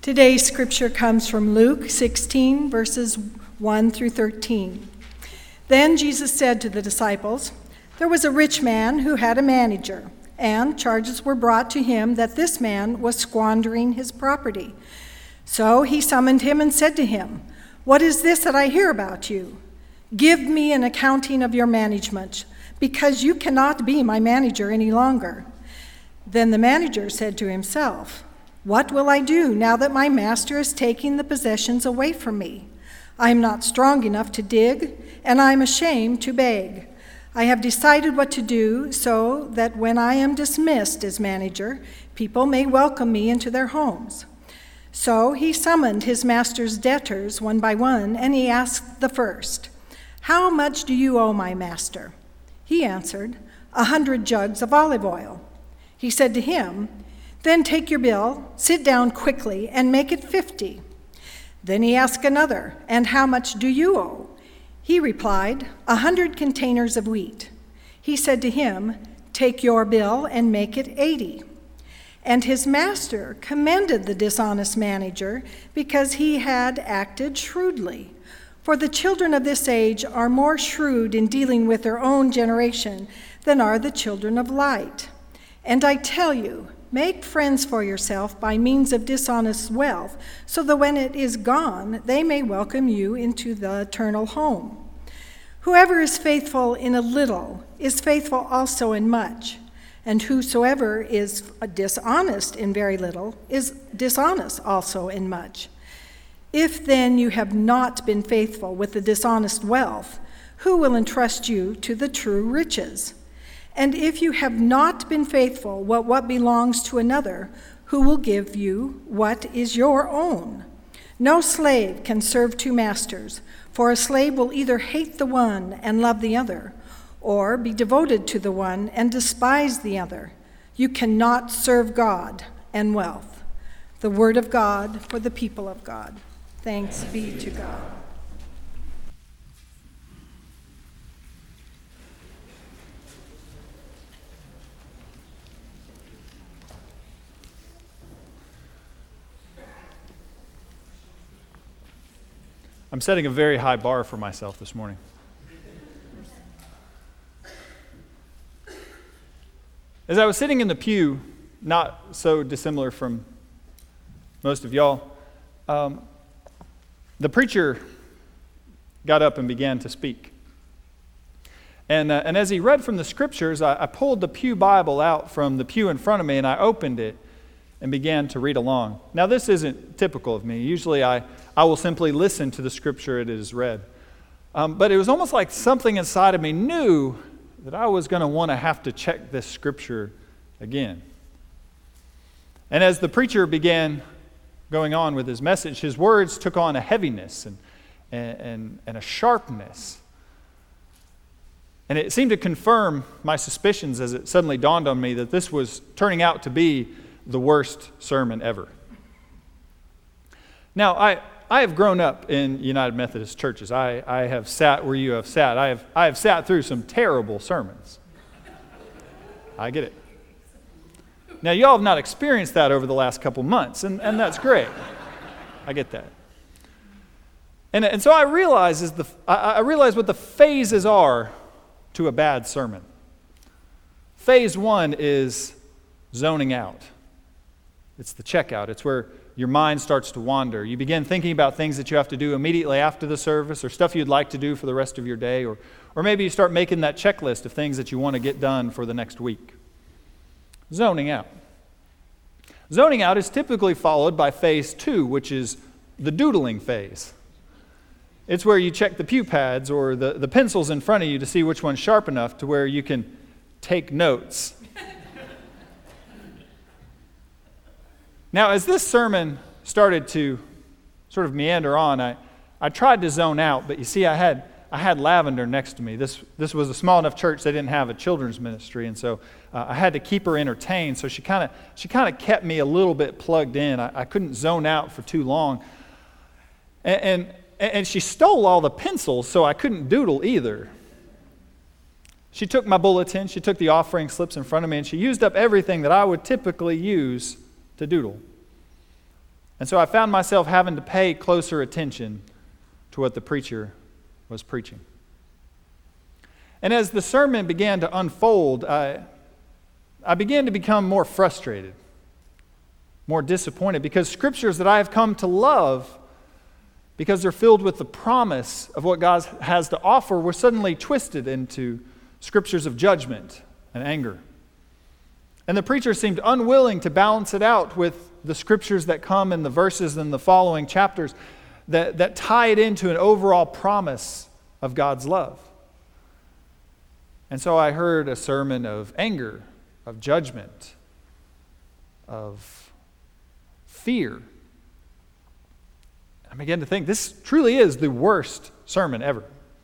Today's scripture comes from Luke 16, verses 1 through 13. Then Jesus said to the disciples, "There was a rich man who had a manager, and charges were brought to him that this man was squandering his property. So he summoned him and said to him, 'What is this that I hear about you? Give me an accounting of your management, because you cannot be my manager any longer.' Then the manager said to himself, 'What will I do now that my master is taking the possessions away from me? I am not strong enough to dig, and I am ashamed to beg. I have decided what to do so that when I am dismissed as manager, people may welcome me into their homes.' So he summoned his master's debtors one by one, and he asked the first, 'How much do you owe my master?' He answered, 100 jugs of olive oil.' He said to him, 'Then take your bill, sit down quickly, and make it 50. Then he asked another, 'And how much do you owe?' He replied, 100 containers of wheat.' He said to him, 'Take your bill and make it 80. And his master commended the dishonest manager because he had acted shrewdly. For the children of this age are more shrewd in dealing with their own generation than are the children of light. And I tell you, make friends for yourself by means of dishonest wealth, so that when it is gone, they may welcome you into the eternal home. Whoever is faithful in a little is faithful also in much, and whosoever is dishonest in very little is dishonest also in much. If then you have not been faithful with the dishonest wealth, who will entrust you to the true riches? And if you have not been faithful with what belongs to another, who will give you what is your own? No slave can serve two masters, for a slave will either hate the one and love the other, or be devoted to the one and despise the other. You cannot serve God and wealth." The word of God for the people of God. Thanks be to God. I'm setting a very high bar for myself this morning. As I was sitting in the pew, not so dissimilar from most of y'all, the preacher got up and began to speak. And as he read from the scriptures, I pulled the pew Bible out from the pew in front of me, and I opened it and began to read along. Now, this isn't typical of me. Usually I will simply listen to the scripture it is read. But it was almost like something inside of me knew that I was going to want to have to check this scripture again. And as the preacher began going on with his message, his words took on a heaviness and a sharpness. And it seemed to confirm my suspicions as it suddenly dawned on me that this was turning out to be the worst sermon ever. Now, I have grown up in United Methodist churches. I have sat where you have sat. I have sat through some terrible sermons. I get it. Now, y'all have not experienced that over the last couple months, and that's great. I get that. And so I realize what the phases are to a bad sermon. Phase 1 is zoning out. It's the checkout. It's where your mind starts to wander. You begin thinking about things that you have to do immediately after the service, or stuff you'd like to do for the rest of your day, or maybe you start making that checklist of things that you want to get done for the next week. Zoning out. Zoning out is typically followed by phase 2, which is the doodling phase. It's where you check the pew pads or the pencils in front of you to see which one's sharp enough to where you can take notes. Now, as this sermon started to sort of meander on, I tried to zone out, but you see, I had Lavender next to me. This was a small enough church they didn't have a children's ministry, and so I had to keep her entertained. So she kind of kept me a little bit plugged in. I couldn't zone out for too long, and she stole all the pencils, so I couldn't doodle either. She took my bulletin, she took the offering slips in front of me, and she used up everything that I would typically use to doodle. And so I found myself having to pay closer attention to what the preacher was preaching. And as the sermon began to unfold, I began to become more frustrated, more disappointed, because scriptures that I have come to love, because they're filled with the promise of what God has to offer, were suddenly twisted into scriptures of judgment and anger. And the preacher seemed unwilling to balance it out with the scriptures that come in the verses in the following chapters that tie it into an overall promise of God's love. And so I heard a sermon of anger, of judgment, of fear. I began to think, this truly is the worst sermon ever.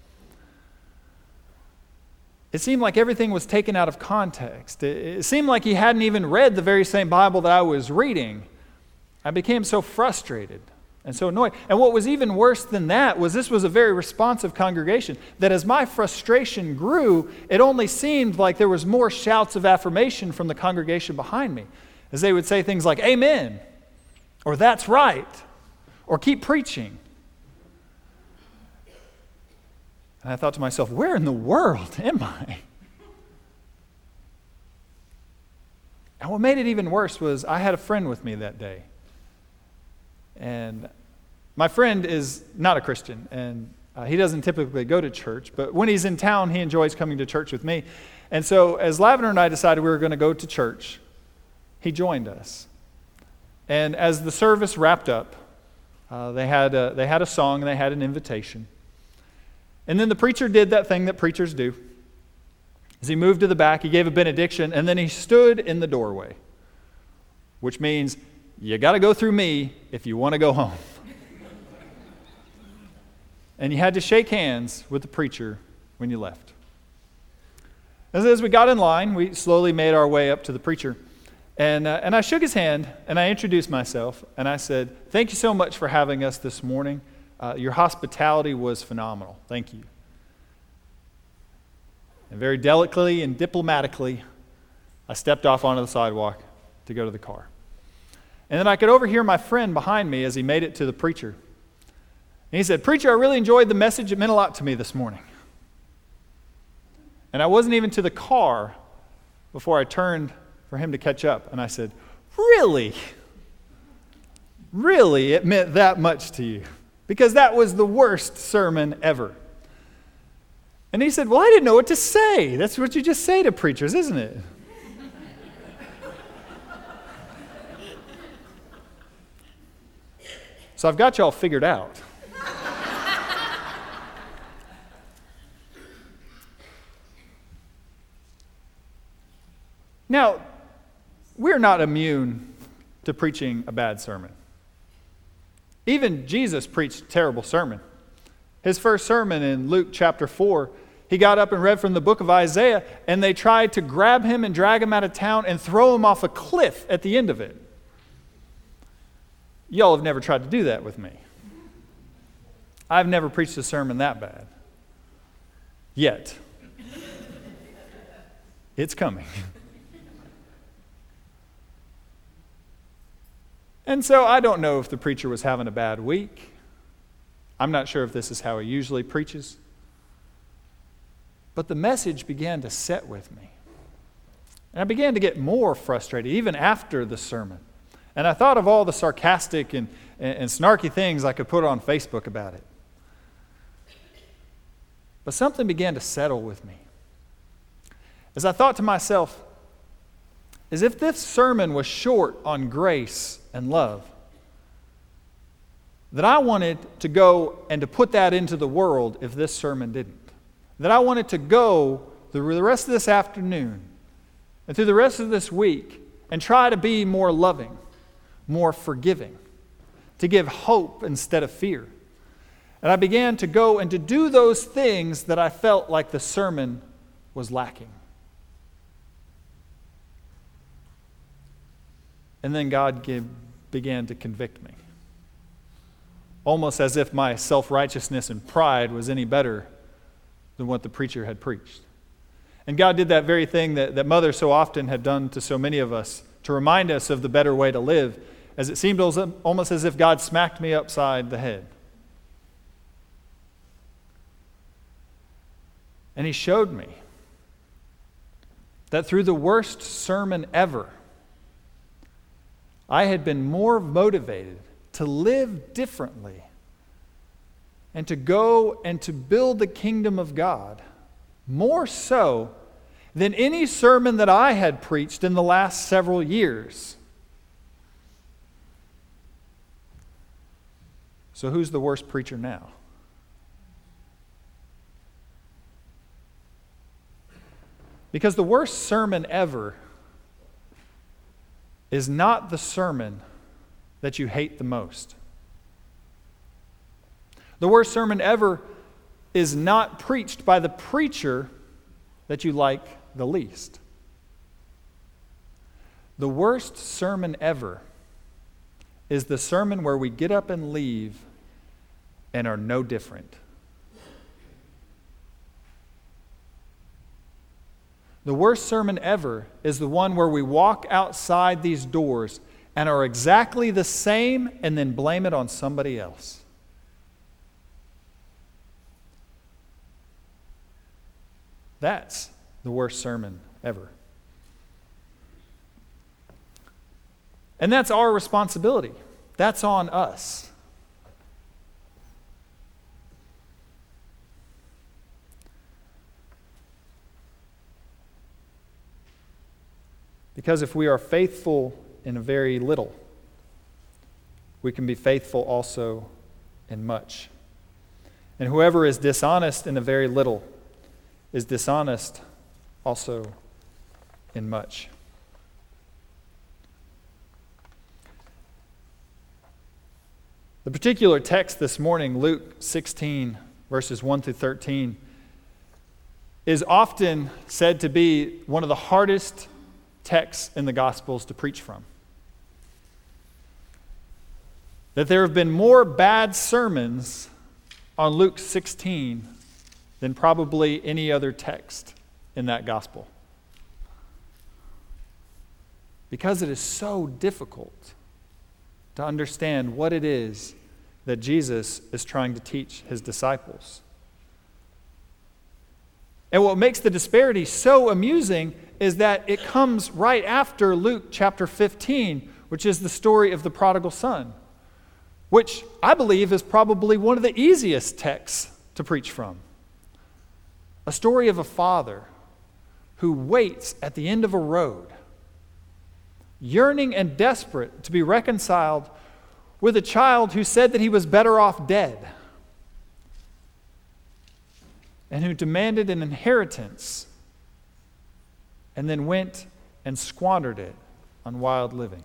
It seemed like everything was taken out of context. It seemed like he hadn't even read the very same Bible that I was reading. I became so frustrated and so annoyed. And what was even worse than that was this was a very responsive congregation, that as my frustration grew, it only seemed like there was more shouts of affirmation from the congregation behind me, as they would say things like, "Amen," or "That's right," or "Keep preaching." And I thought to myself, where in the world am I? And what made it even worse was I had a friend with me that day. And my friend is not a Christian, and he doesn't typically go to church, but when he's in town, he enjoys coming to church with me. And so as Lavender and I decided we were going to go to church, he joined us. And as the service wrapped up, they had a song and they had an invitation. And then the preacher did that thing that preachers do. As he moved to the back, he gave a benediction, and then he stood in the doorway, which means you got to go through me if you want to go home. And you had to shake hands with the preacher when you left. As we got in line, we slowly made our way up to the preacher. And I shook his hand, and I introduced myself, and I said, "Thank you so much for having us this morning. Your hospitality was phenomenal. Thank you." And very delicately and diplomatically, I stepped off onto the sidewalk to go to the car. And then I could overhear my friend behind me as he made it to the preacher. And he said, "Preacher, I really enjoyed the message. It meant a lot to me this morning." And I wasn't even to the car before I turned for him to catch up. And I said, "Really? Really, it meant that much to you?" Because that was the worst sermon ever. And he said, "Well, I didn't know what to say." That's what you just say to preachers, isn't it? So I've got y'all figured out. Now, we're not immune to preaching a bad sermon. Even Jesus preached a terrible sermon. His first sermon in Luke chapter 4, he got up and read from the book of Isaiah, and they tried to grab him and drag him out of town and throw him off a cliff at the end of it. Y'all have never tried to do that with me. I've never preached a sermon that bad. Yet. It's coming. And so I don't know if the preacher was having a bad week. I'm not sure if this is how he usually preaches. But the message began to set with me. And I began to get more frustrated, even after the sermon. And I thought of all the sarcastic and snarky things I could put on Facebook about it. But something began to settle with me. As I thought to myself, as if this sermon was short on grace and love, that I wanted to go and to put that into the world if this sermon didn't. That I wanted to go through the rest of this afternoon and through the rest of this week and try to be more loving, more forgiving, to give hope instead of fear. And I began to go and to do those things that I felt like the sermon was lacking. And then God began to convict me. Almost as if my self-righteousness and pride was any better than what the preacher had preached. And God did that very thing that mothers so often had done to so many of us, to remind us of the better way to live. as it seemed almost as if God smacked me upside the head. And he showed me that through the worst sermon ever, I had been more motivated to live differently and to go and to build the kingdom of God, more so than any sermon that I had preached in the last several years. So who's the worst preacher now? Because the worst sermon ever is not the sermon that you hate the most. The worst sermon ever is not preached by the preacher that you like the least. The worst sermon ever is the sermon where we get up and leave and are no different. The worst sermon ever is the one where we walk outside these doors and are exactly the same and then blame it on somebody else. That's the worst sermon ever. And that's our responsibility. That's on us. Because if we are faithful in a very little, we can be faithful also in much. And whoever is dishonest in a very little is dishonest also in much. The particular text this morning, Luke 16, verses 1 through 13, is often said to be one of the hardest texts in the Gospels to preach from. That there have been more bad sermons on Luke 16 than probably any other text in that Gospel. Because it is so difficult to understand what it is that Jesus is trying to teach his disciples. And what makes the disparity so amusing is that it comes right after Luke chapter 15, which is the story of the prodigal son, which I believe is probably one of the easiest texts to preach from. A story of a father who waits at the end of a road, yearning and desperate to be reconciled with a child who said that he was better off dead, and who demanded an inheritance and then went and squandered it on wild living.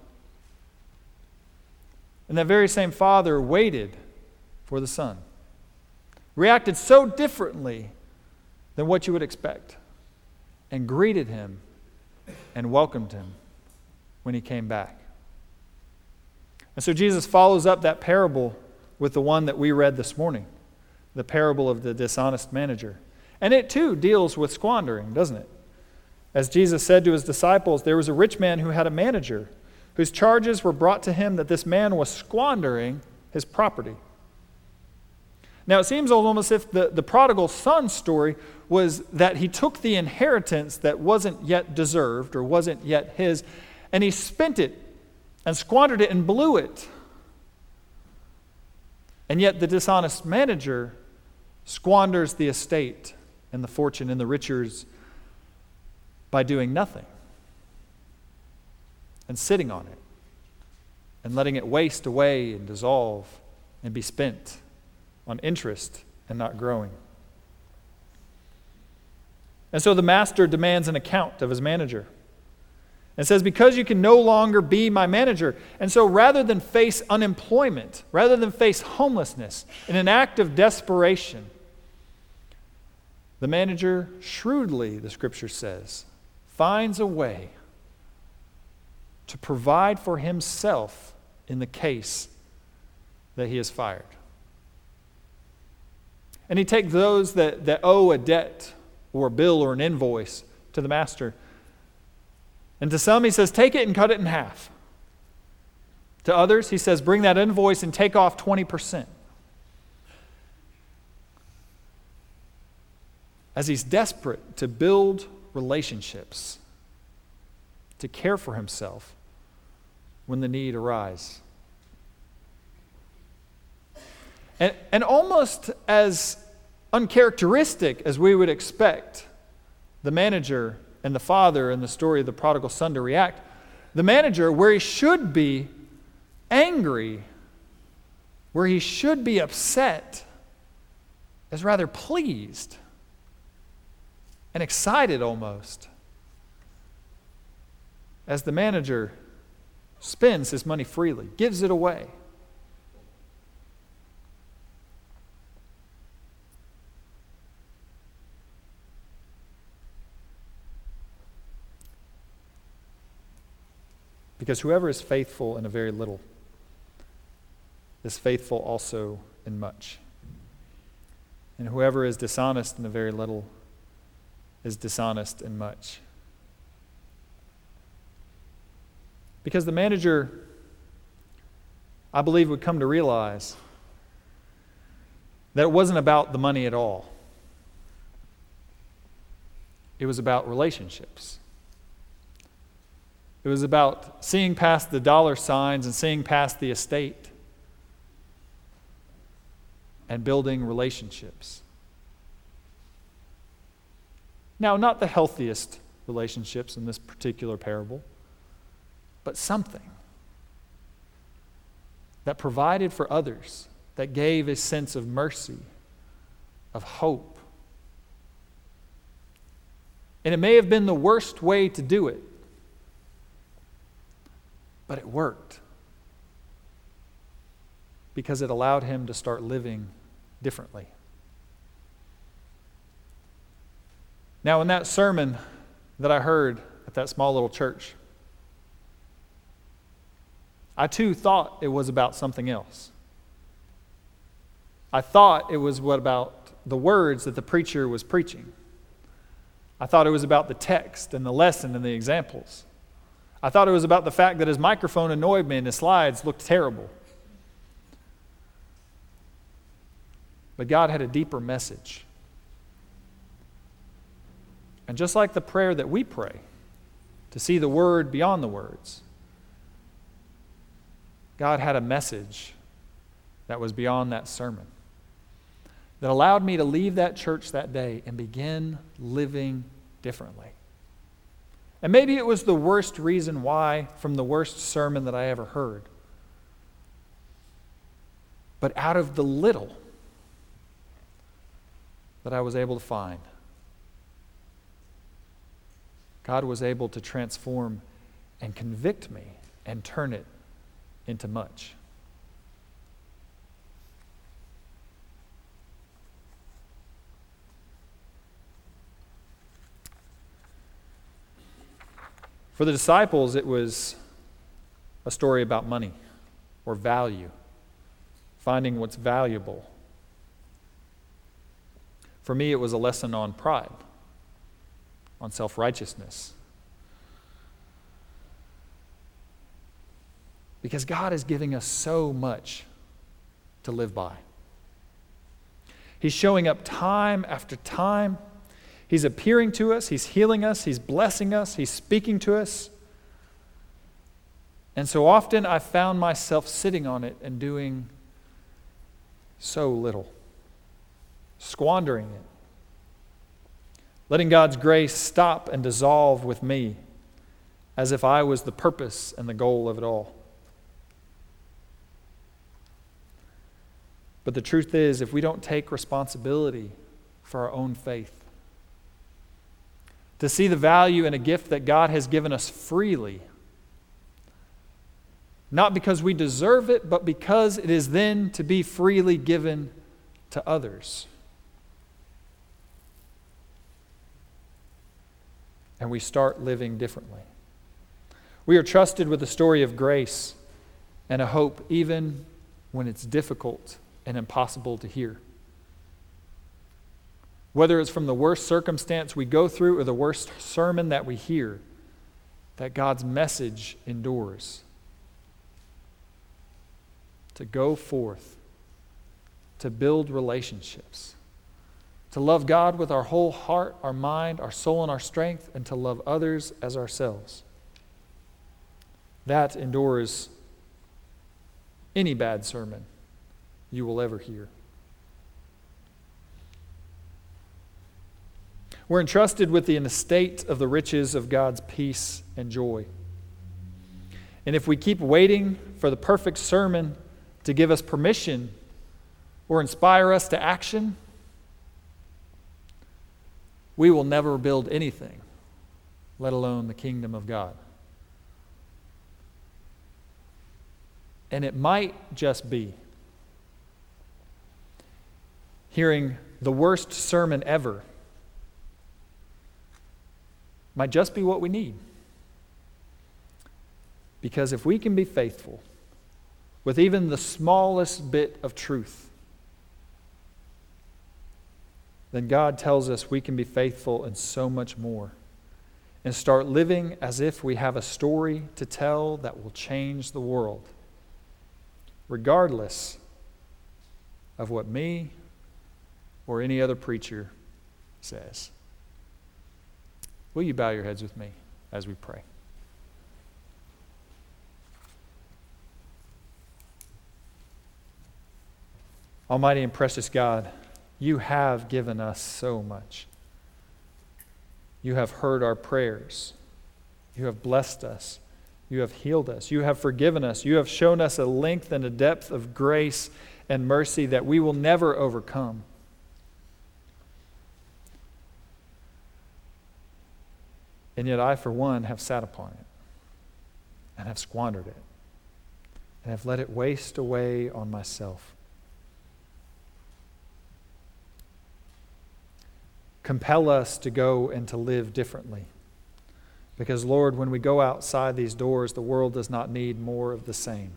And that very same father waited for the son, reacted so differently than what you would expect, and greeted him and welcomed him when he came back. And so Jesus follows up that parable with the one that we read this morning, the parable of the dishonest manager. And it too deals with squandering, doesn't it? As Jesus said to his disciples, there was a rich man who had a manager whose charges were brought to him that this man was squandering his property. Now it seems almost as if the prodigal son story was that he took the inheritance that wasn't yet deserved or wasn't yet his, and he spent it and squandered it and blew it. And yet the dishonest manager squanders the estate and the fortune and the riches by doing nothing and sitting on it and letting it waste away and dissolve and be spent on interest and not growing. And so the master demands an account of his manager and says, because you can no longer be my manager. And so rather than face unemployment, rather than face homelessness, in an act of desperation, the manager shrewdly, the scripture says, finds a way to provide for himself in the case that he is fired. And he takes those that owe a debt or a bill or an invoice to the master. And to some he says, take it and cut it in half. To others, he says, bring that invoice and take off 20%. As he's desperate to build relationships, to care for himself when the need arises. And almost as uncharacteristic as we would expect the manager and the father in the story of the prodigal son to react, the manager, where he should be angry, where he should be upset, is rather pleased and excited almost as the manager spends his money freely, gives it away. Because whoever is faithful in a very little is faithful also in much. And whoever is dishonest in a very little is dishonest in much. Because the manager, I believe, would come to realize that it wasn't about the money at all. It was about relationships. It was about seeing past the dollar signs and seeing past the estate and building relationships. Now, not the healthiest relationships in this particular parable, but something that provided for others, that gave a sense of mercy, of hope. And it may have been the worst way to do it, but it worked because it allowed him to start living differently. Now, in that sermon that I heard at that small little church, I too thought it was about something else. I thought it was about the words that the preacher was preaching. I thought it was about the text and the lesson and the examples. I thought it was about the fact that his microphone annoyed me and his slides looked terrible. But God had a deeper message. And just like the prayer that we pray, to see the word beyond the words, God had a message that was beyond that sermon, that allowed me to leave that church that day and begin living differently. And maybe it was the worst reason why from the worst sermon that I ever heard. But out of the little that I was able to find, God was able to transform and convict me and turn it into much. For the disciples, it was a story about money or value, finding what's valuable. For me, it was a lesson on pride, on self-righteousness. Because God is giving us so much to live by. He's showing up time after time. He's appearing to us, He's healing us, He's blessing us, He's speaking to us. And so often I found myself sitting on it and doing so little, squandering it, letting God's grace stop and dissolve with me as if I was the purpose and the goal of it all. But the truth is, if we don't take responsibility for our own faith, to see the value in a gift that God has given us freely, not because we deserve it, but because it is then to be freely given to others. And we start living differently. We are trusted with a story of grace and a hope even when it's difficult and impossible to hear. Whether it's from the worst circumstance we go through or the worst sermon that we hear, that God's message endures. to go forth, to build relationships, to love God with our whole heart, our mind, our soul, and our strength, and to love others as ourselves. That endures any bad sermon you will ever hear. We're entrusted with the estate of the riches of God's peace and joy. And if we keep waiting for the perfect sermon to give us permission or inspire us to action, we will never build anything, let alone the kingdom of God. And it might just be hearing the worst sermon ever might just be what we need. Because if we can be faithful with even the smallest bit of truth, then God tells us we can be faithful in so much more and start living as if we have a story to tell that will change the world, regardless of what me or any other preacher says. Will you bow your heads with me as we pray? Almighty and precious God, you have given us so much. You have heard our prayers. You have blessed us. You have healed us. You have forgiven us. You have shown us a length and a depth of grace and mercy that we will never overcome. And yet I, for one, have sat upon it and have squandered it and have let it waste away on myself. Compel us to go and to live differently. Because, Lord, when we go outside these doors, the world does not need more of the same.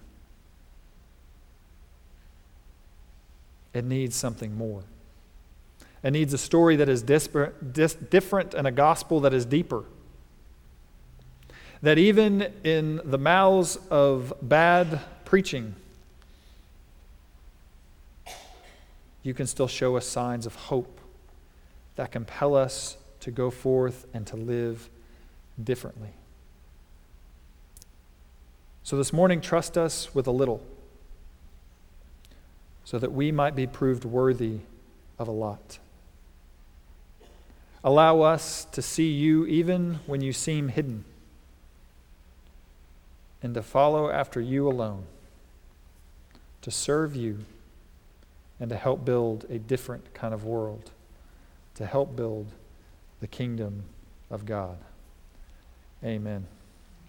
It needs something more. It needs a story that is different and a gospel that is deeper. That even in the mouths of bad preaching, you can still show us signs of hope that compel us to go forth and to live differently. So this morning, trust us with a little so that we might be proved worthy of a lot. Allow us to see you even when you seem hidden, and to follow after you alone, to serve you, and to help build a different kind of world, to help build the kingdom of God. Amen.